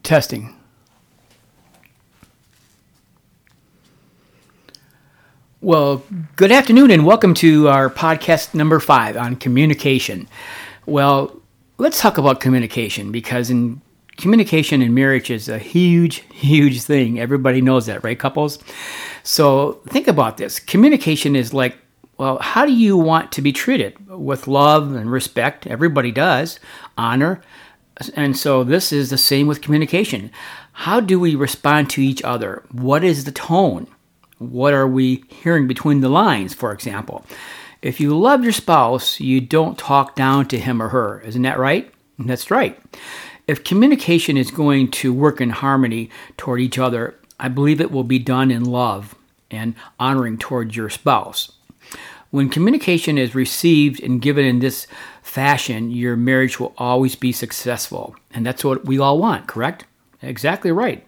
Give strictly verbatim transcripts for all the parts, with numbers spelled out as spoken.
Testing. Well, good afternoon and welcome to our podcast number five on communication. Well, let's talk about communication because in communication in marriage is a huge, huge thing. Everybody knows that, right, couples? So think about this. Communication is like, well, how do you want to be treated? With love and respect. Everybody does. Honor. And so this is the same with communication. How do we respond to each other? What is the tone? What are we hearing between the lines, for example? If you love your spouse, you don't talk down to him or her. Isn't that right? That's right. If communication is going to work in harmony toward each other, I believe it will be done in love and honoring toward your spouse. When communication is received and given in this fashion, your marriage will always be successful. And that's what we all want, correct? Exactly right.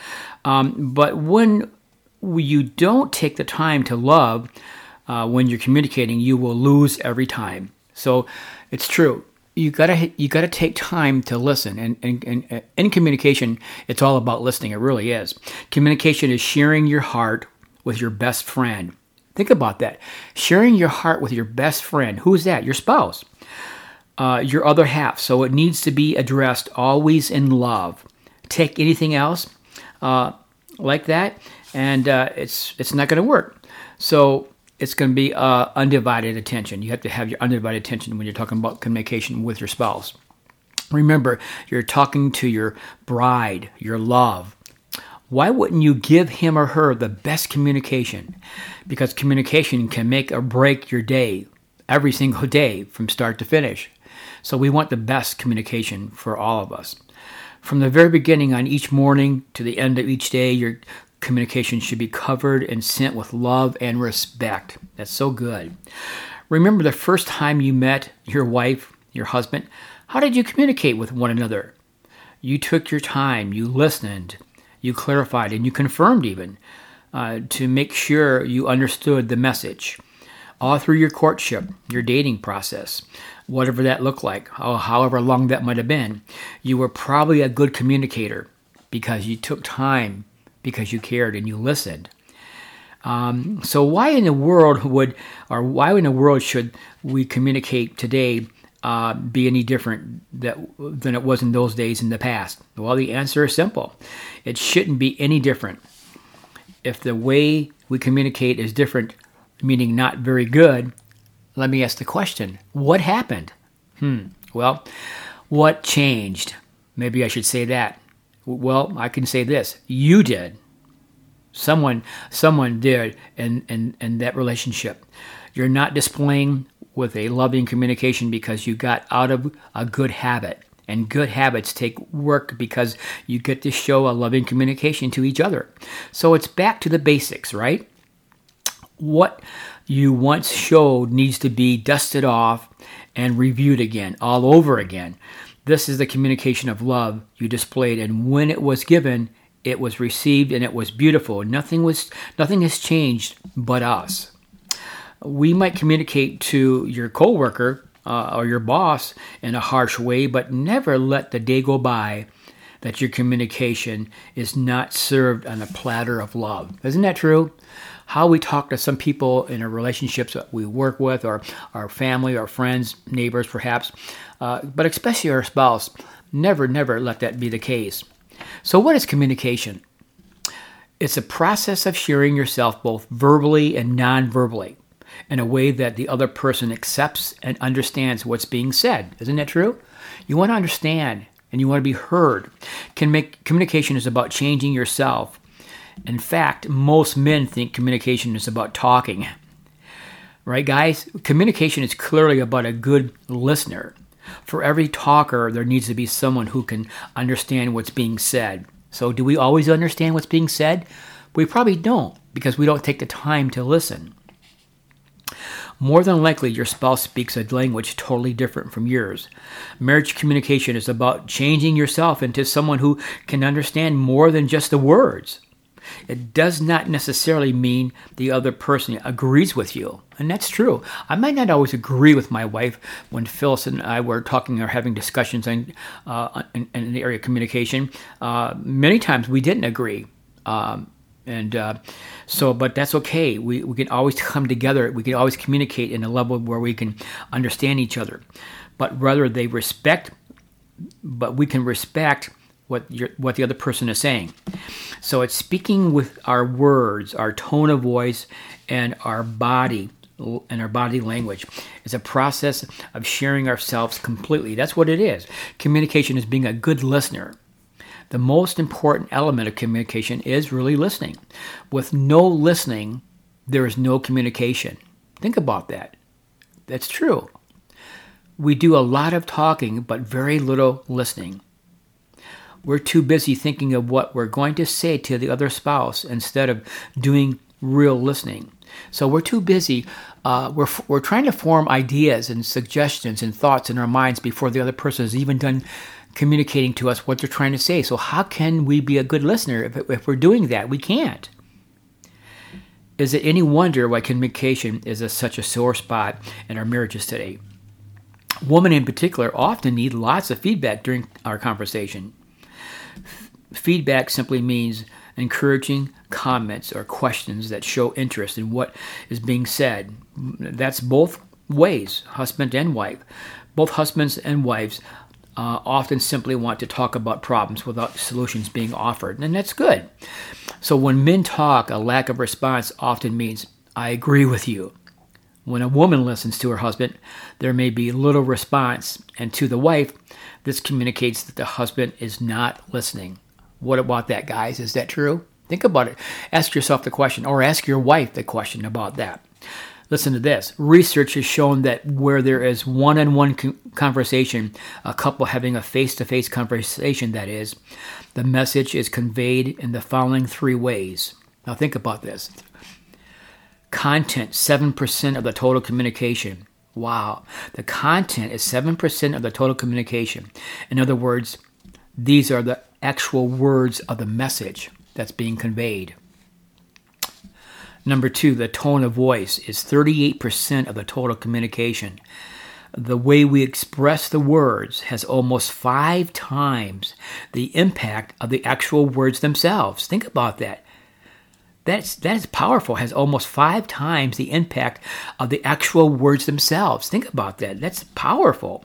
Um, but when you don't take the time to love uh, when you're communicating, you will lose every time. So it's true. You gotta you gotta take time to listen. And, and, and in communication, it's all about listening. It really is. Communication is sharing your heart with your best friend. Think about that. Sharing your heart with your best friend. Who's that? Your spouse. Uh, your other half. So it needs to be addressed always in love. Take anything else uh, like that, and uh, it's it's not going to work. So it's going to be uh, undivided attention. You have to have your undivided attention when you're talking about communication with your spouse. Remember, you're talking to your bride, your love. Why wouldn't you give him or her the best communication? Because communication can make or break your day, every single day from start to finish. So we want the best communication for all of us. From the very beginning on each morning to the end of each day, your communication should be covered and sent with love and respect. That's so good. Remember the first time you met your wife, your husband, how did you communicate with one another? You took your time, you listened, you clarified, and you confirmed even uh, to make sure you understood the message. All through your courtship, your dating process, whatever that looked like, however long that might have been, you were probably a good communicator because you took time, because you cared and you listened. Um, so why in the world would, or why in the world should we communicate today uh, be any different that, than it was in those days in the past? Well, the answer is simple. It shouldn't be any different. If the way we communicate is different, meaning not very good, let me ask the question, what happened? Hmm. Well, what changed? Maybe I should say that. Well, I can say this. You did. Someone someone did in, in, in that relationship. You're not displaying with a loving communication because you got out of a good habit. And good habits take work because you get to show a loving communication to each other. So it's back to the basics, right? What you once showed needs to be dusted off and reviewed again, all over again. This is the communication of love you displayed, and when it was given, it was received and it was beautiful. Nothing was, nothing has changed but us. We might communicate to your coworker uh, or your boss in a harsh way, but never let the day go by that your communication is not served on a platter of love. Isn't that true? How we talk to some people in our relationships that we work with, or our family, our friends, neighbors perhaps, uh, but especially our spouse, never, never let that be the case. So what is communication? It's a process of sharing yourself both verbally and non-verbally in a way that the other person accepts and understands what's being said. Isn't that true? You want to understand and you want to be heard. Can make communication is about changing yourself. In fact, most men think communication is about talking. Right, guys? Communication is clearly about a good listener. For every talker, there needs to be someone who can understand what's being said. So do we always understand what's being said? We probably don't, because we don't take the time to listen. More than likely, your spouse speaks a language totally different from yours. Marriage communication is about changing yourself into someone who can understand more than just the words. It does not necessarily mean the other person agrees with you. And that's true. I might not always agree with my wife when Phyllis and I were talking or having discussions in, uh, in, in the area of communication. Uh, many times we didn't agree. Um, and uh, so, but that's okay. We, we can always come together. We can always communicate in a level where we can understand each other. But rather they respect, but we can respect what you're, what the other person is saying. So it's speaking with our words, our tone of voice, and our body and our body language. It's a process of sharing ourselves completely. That's what it is. Communication is being a good listener. The most important element of communication is really listening. With no listening, there is no communication. Think about that. That's true. We do a lot of talking, but very little listening. We're too busy thinking of what we're going to say to the other spouse instead of doing real listening. So we're too busy. Uh, we're we're trying to form ideas and suggestions and thoughts in our minds before the other person has even done communicating to us what they're trying to say. So how can we be a good listener if, if we're doing that? We can't. Is it any wonder why communication is a, such a sore spot in our marriages today? Women in particular often need lots of feedback during our conversation. Feedback simply means encouraging comments or questions that show interest in what is being said. That's both ways, husband and wife. Both husbands and wives uh, often simply want to talk about problems without solutions being offered, and that's good. So when men talk, a lack of response often means, I agree with you. When a woman listens to her husband, there may be little response, and to the wife, this communicates that the husband is not listening. What about that, guys? Is that true? Think about it. Ask yourself the question, or ask your wife the question about that. Listen to this. Research has shown that where there is one-on-one conversation, a couple having a face-to-face conversation, that is, the message is conveyed in the following three ways. Now think about this. Content, seven percent of the total communication. Wow. The content is seven percent of the total communication. In other words, these are the actual words of the message that's being conveyed. Number two, the tone of voice is thirty-eight percent of the total communication. The way we express the words has almost five times the impact of the actual words themselves. Think about that. That's, that is powerful, has almost five times the impact of the actual words themselves. Think about that. That's powerful.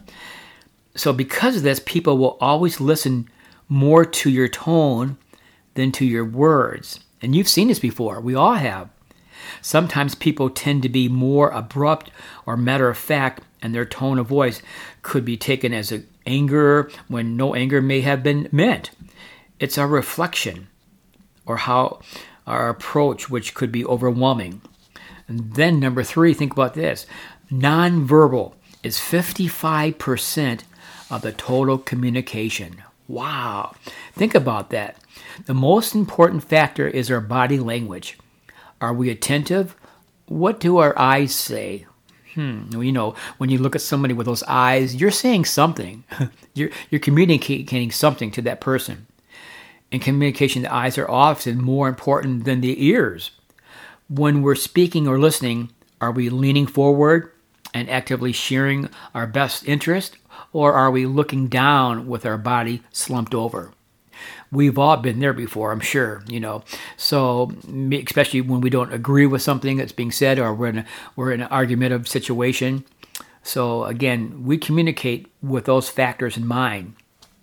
So because of this, people will always listen more to your tone than to your words. And you've seen this before. We all have. Sometimes people tend to be more abrupt or matter of fact, and their tone of voice could be taken as a anger when no anger may have been meant. It's a reflection, or how our approach, which could be overwhelming. And then number three, think about this. Nonverbal is fifty-five percent of the total communication. Wow. Think about that. The most important factor is our body language. Are we attentive? What do our eyes say? Hmm. You know, when you look at somebody with those eyes, you're saying something. you're, you're communicating something to that person. In communication, the eyes are often more important than the ears. When we're speaking or listening, are we leaning forward and actively sharing our best interest, or are we looking down with our body slumped over? We've all been there before, I'm sure, you know. So, especially when we don't agree with something that's being said, or we're in, a, we're in an argumentative situation. So, again, we communicate with those factors in mind.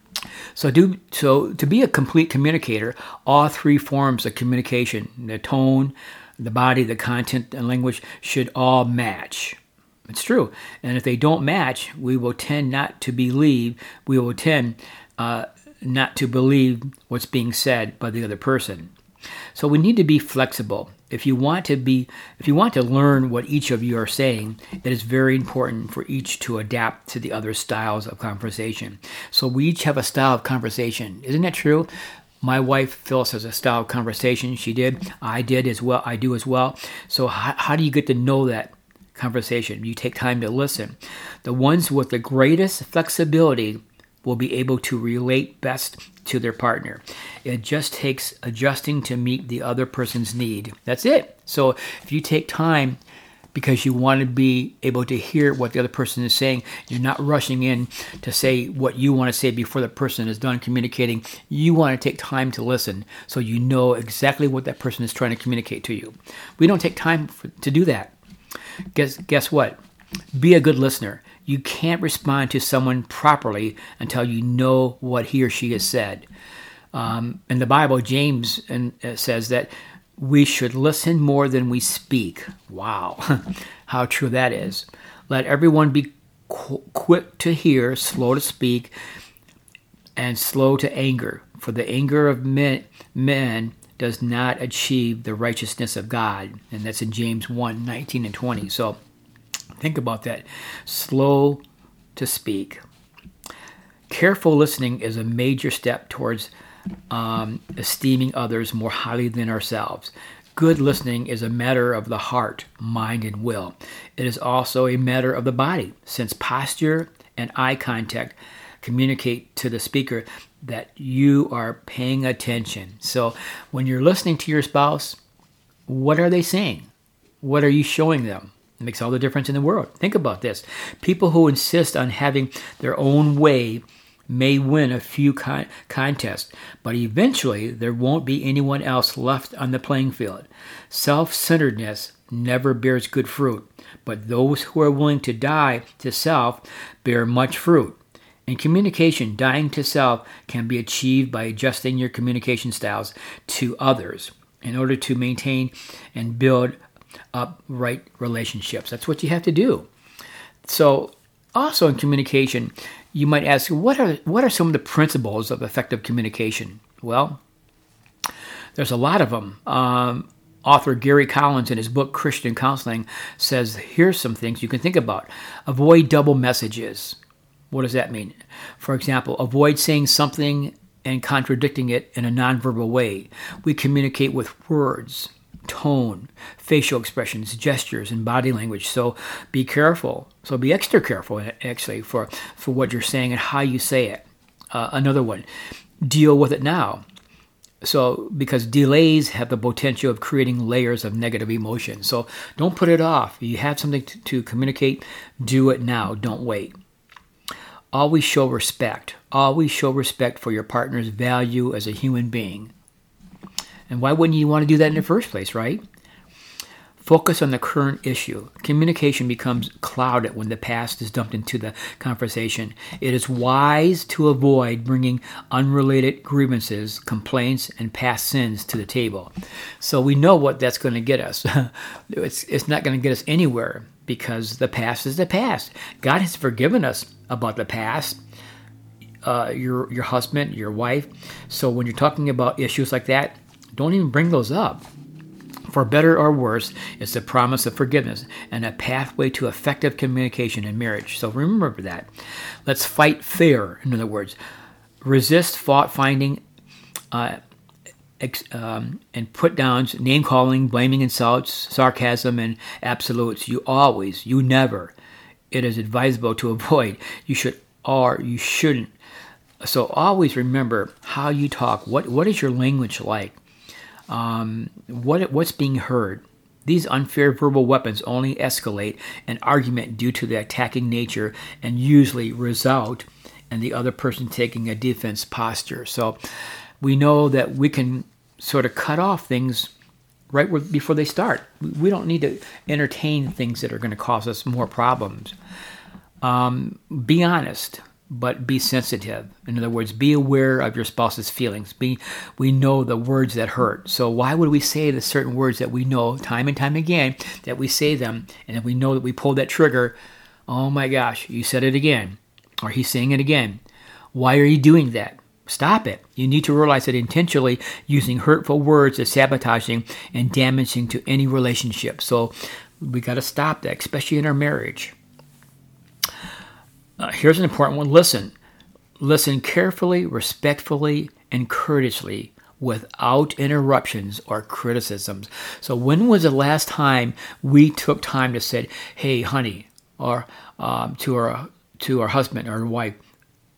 So, do so to be a complete communicator, all three forms of communication, the tone, the body, the content, and language, should all match. It's true. And if they don't match, we will tend not to believe, we will tend uh, not to believe what's being said by the other person. So we need to be flexible. If you want to be, if you want to learn what each of you are saying, it is very important for each to adapt to the other styles of conversation. So we each have a style of conversation. Isn't that true? My wife, Phyllis, has a style of conversation. She did. I did as well. I do as well. So how, how do you get to know that conversation? You take time to listen. The ones with the greatest flexibility will be able to relate best to their partner. It just takes adjusting to meet the other person's need. That's it. So if you take time because you want to be able to hear what the other person is saying, you're not rushing in to say what you want to say before the person is done communicating. You want to take time to listen so you know exactly what that person is trying to communicate to you. We don't take time for, to do that. Guess, guess what? Be a good listener. You can't respond to someone properly until you know what he or she has said. Um, in the Bible, James and, uh, says that we should listen more than we speak. Wow, how true that is. Let everyone be qu- quick to hear, slow to speak, and slow to anger. For the anger of men, men does not achieve the righteousness of God. And that's in James one, nineteen and twenty. So think about that. Slow to speak. Careful listening is a major step towards um, esteeming others more highly than ourselves. Good listening is a matter of the heart, mind, and will. It is also a matter of the body, since posture and eye contact communicate to the speaker that you are paying attention. So when you're listening to your spouse, what are they saying? What are you showing them? It makes all the difference in the world. Think about this. People who insist on having their own way may win a few con- contests, but eventually there won't be anyone else left on the playing field. Self-centeredness never bears good fruit, but those who are willing to die to self bear much fruit. In communication, dying to self can be achieved by adjusting your communication styles to others in order to maintain and build up right relationships. That's what you have to do. So also in communication, you might ask, what are what are some of the principles of effective communication? Well, there's a lot of them. Um, author Gary Collins, in his book Christian Counseling, says, here's some things you can think about. Avoid double messages. What does that mean? For example, avoid saying something and contradicting it in a nonverbal way. We communicate with words, tone, facial expressions, gestures, and body language. So be careful. So be extra careful, actually, for, for what you're saying and how you say it. Uh, another one, deal with it now. So because delays have the potential of creating layers of negative emotion. So don't put it off. You have something to, to communicate, do it now. Don't wait. Always show respect. Always show respect for your partner's value as a human being. And why wouldn't you want to do that in the first place, right? Focus on the current issue. Communication becomes clouded when the past is dumped into the conversation. It is wise to avoid bringing unrelated grievances, complaints, and past sins to the table. So we know what that's going to get us. it's, it's not going to get us anywhere because the past is the past. God has forgiven us about the past. Uh, your your husband, your wife. So when you're talking about issues like that, don't even bring those up. For better or worse, it's the promise of forgiveness and a pathway to effective communication in marriage. So remember that. Let's fight fair, in other words. Resist fault-finding uh, ex, um, and put-downs, name-calling, blaming, insults, sarcasm, and absolutes. You always, you never. It is advisable to avoid. You should or you shouldn't. So always remember how you talk. What What is your language like? Um, what what's being heard? These unfair verbal weapons only escalate an argument due to the attacking nature and usually result in the other person taking a defense posture. So we know that we can sort of cut off things right before they start. We don't need to entertain things that are going to cause us more problems. Um, be honest, but be sensitive. In other words, be aware of your spouse's feelings. Be, we know the words that hurt. So why would we say the certain words that we know time and time again, that we say them, and if we know that we pulled that trigger, oh my gosh, you said it again, or he's saying it again. Why are you doing that? Stop it. You need to realize that intentionally using hurtful words is sabotaging and damaging to any relationship. So we got to stop that, especially in our marriage. Uh, here's an important one. Listen. Listen carefully, respectfully, and courteously without interruptions or criticisms. So when was the last time we took time to say, hey, honey, or um, to our to our husband or wife,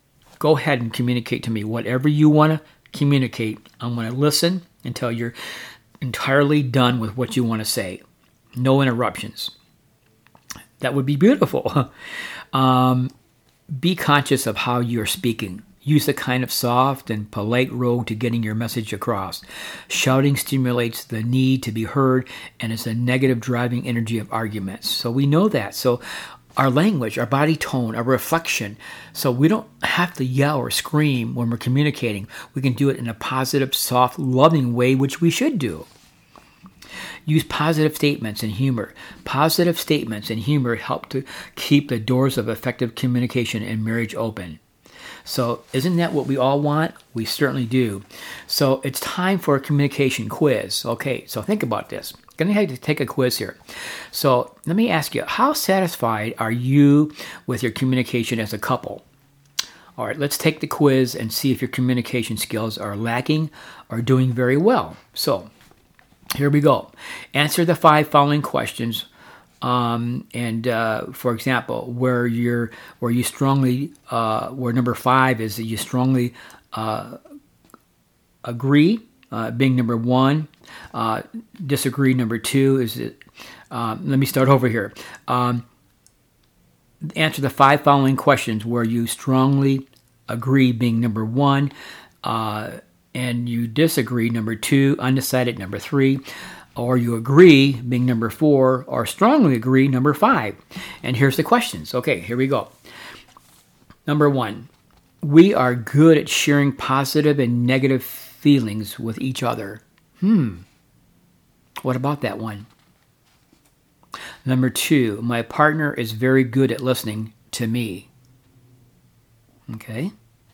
go ahead and communicate to me whatever you want to communicate. I'm going to listen until you're entirely done with what you want to say. No interruptions. That would be beautiful. um, be conscious of how you're speaking. Use the kind of soft and polite road to getting your message across. Shouting stimulates the need to be heard and is a negative driving energy of arguments. So we know that. So our language, our body tone, our reflection. So we don't have to yell or scream when we're communicating. We can do it in a positive, soft, loving way, which we should do. Use positive statements and humor. Positive statements and humor help to keep the doors of effective communication and marriage open. So isn't that what we all want? We certainly do. So it's time for a communication quiz. Okay, so think about this. I'm going to have to take a quiz here. So let me ask you, how satisfied are you with your communication as a couple? All right, let's take the quiz and see if your communication skills are lacking or doing very well. So here we go. Answer the five following questions. Um, and uh, for example, where you're, where you strongly, uh, where number five is that you strongly uh, agree, uh, being number one. Uh, disagree, number two. Is it? Um, let me start over here. Um, answer the five following questions where you strongly agree, being number one, uh, and you disagree, number two. Undecided, number three. Or you agree, being number four, or strongly agree, number five. And here's the questions. Okay, here we go. Number one, we are good at sharing positive and negative feelings with each other. Hmm. What about that one? Number two, my partner is very good at listening to me. Okay.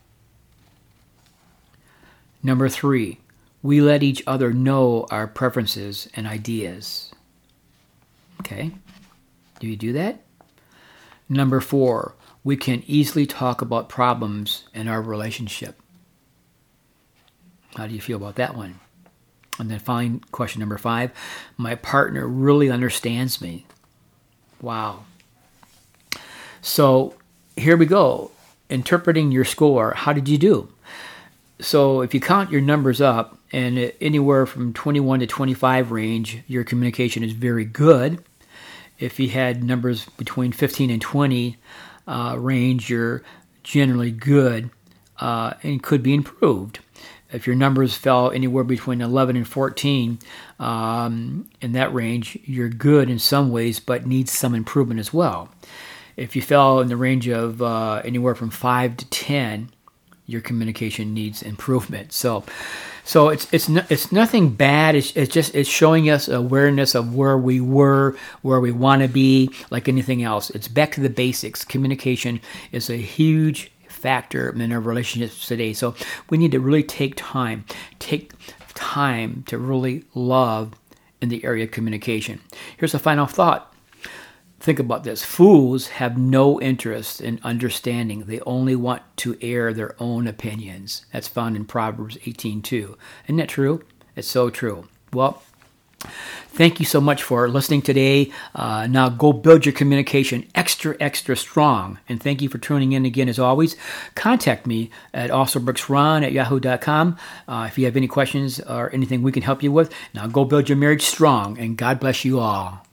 Number three, we let each other know our preferences and ideas. Okay. Do you do that? Number four, we can easily talk about problems in our relationship. How do you feel about that one? And then finally, question number five, my partner really understands me. Wow. So here we go. Interpreting your score. How did you do? So if you count your numbers up, and anywhere from twenty-one to twenty-five range, your communication is very good. If you had numbers between fifteen and twenty uh, range, you're generally good uh, and could be improved. If your numbers fell anywhere between eleven and fourteen um, in that range, you're good in some ways, but needs some improvement as well. If you fell in the range of uh, anywhere from five to ten, your communication needs improvement. So, so it's it's no, it's nothing bad. It's it's just it's showing us awareness of where we were, where we want to be, like anything else. It's back to the basics. Communication is a huge factor in our relationships today. So we need to really take time, take time to really love in the area of communication. Here's a final thought. Think about this. Fools have no interest in understanding. They only want to air their own opinions. That's found in Proverbs eighteen two. Isn't that true? It's so true. Well, thank you so much for listening today. Uh, now go build your communication extra, extra strong. And thank you for tuning in again as always. Contact me at alsobrooksron at yahoo dot com uh, if you have any questions or anything we can help you with. Now go build your marriage strong, and God bless you all.